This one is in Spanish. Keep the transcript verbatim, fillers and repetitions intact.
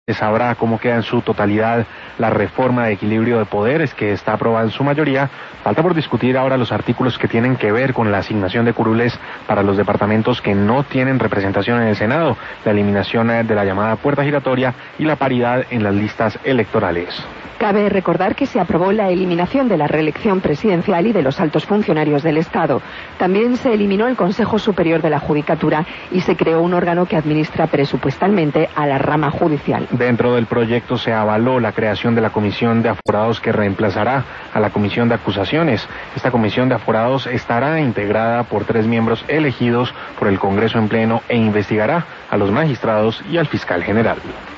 Sabrá cómo queda en su totalidad la reforma de equilibrio de poderes que está aprobada en su mayoría. Falta por discutir ahora los artículos que tienen que ver con la asignación de curules para los departamentos que no tienen representación en el Senado, la eliminación de la llamada puerta giratoria y la paridad en las listas electorales. Cabe recordar que se aprobó la eliminación de la reelección presidencial y de los altos funcionarios del Estado. También se eliminó el Consejo Superior de la Judicatura y se creó un órgano que administra presupuestalmente a la rama judicial. Dentro del proyecto se avaló la creación de la Comisión de Aforados que reemplazará a la Comisión de Acusaciones. Esta Comisión de Aforados estará integrada por tres miembros elegidos por el Congreso en pleno e investigará a los magistrados y al fiscal general.